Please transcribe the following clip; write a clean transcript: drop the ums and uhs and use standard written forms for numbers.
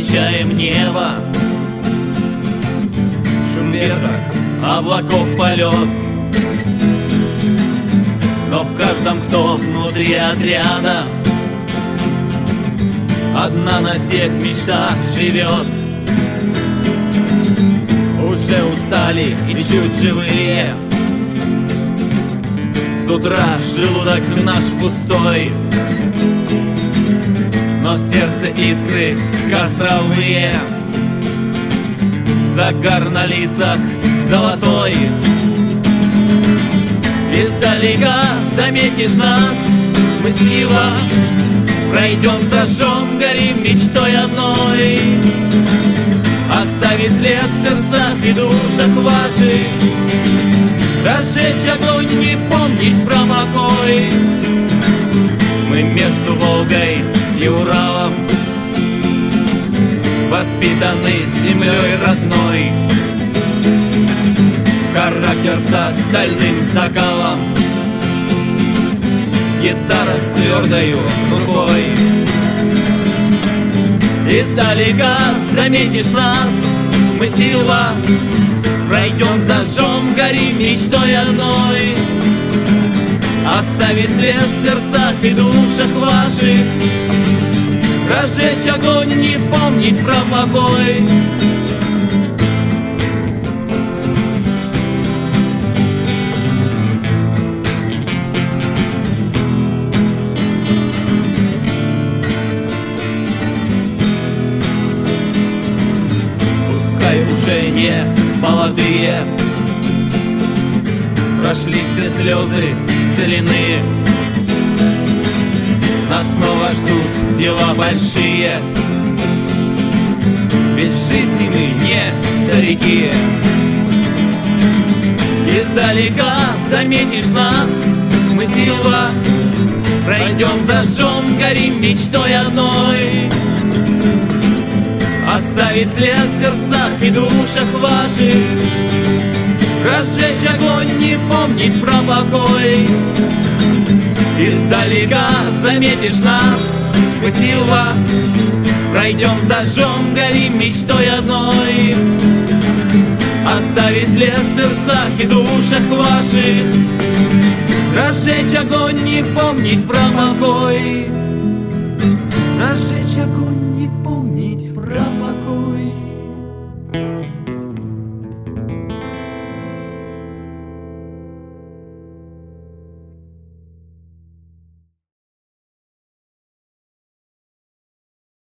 замечаем небо, шум ветра, облаков полет. Но в каждом, кто внутри отряда, одна на всех мечта живет. Уже устали и чуть живые, с утра желудок наш пустой, но в сердце искры костровые, загар на лицах золотой. Издалека заметишь нас, мы сила, пройдем, зажжем, горим мечтой одной. Оставить след в сердцах и душах ваших, разжечь огонь, не помнить про покой. Мы между Волгой и Уралом, воспитаны землей родной. Характер со стальным закалом, гитара с твердою рукой. Издалека заметишь нас, мы сила, пройдем, зажжем, горим мечтой одной. Оставить след в сердцах и душах ваших, разжечь огонь, не помнить про покой. Уже не молодые, прошли все слезы соляные, нас снова ждут дела большие, ведь в жизни мы не старики. Издалека заметишь нас, мы сила, пройдем, зажжем, горим мечтой одной. Оставить след в сердцах и душах ваших, разжечь огонь, не помнить про покой. Издалека заметишь нас, мы сила, пройдем, зажжем, горим мечтой одной. Оставить след в сердцах и душах ваших, разжечь огонь, не помнить про покой. Разжечь огонь,